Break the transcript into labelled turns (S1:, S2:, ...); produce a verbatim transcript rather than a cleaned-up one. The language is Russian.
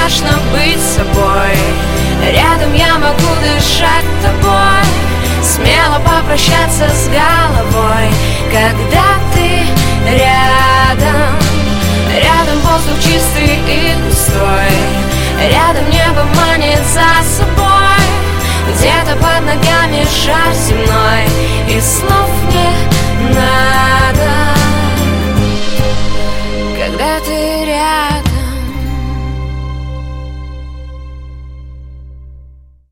S1: страшно быть собой. Рядом я могу дышать тобой, смело попрощаться с головой. Когда ты рядом, рядом воздух чистый и густой, рядом небо манит за собой, где-то под ногами шар земной, и слов нет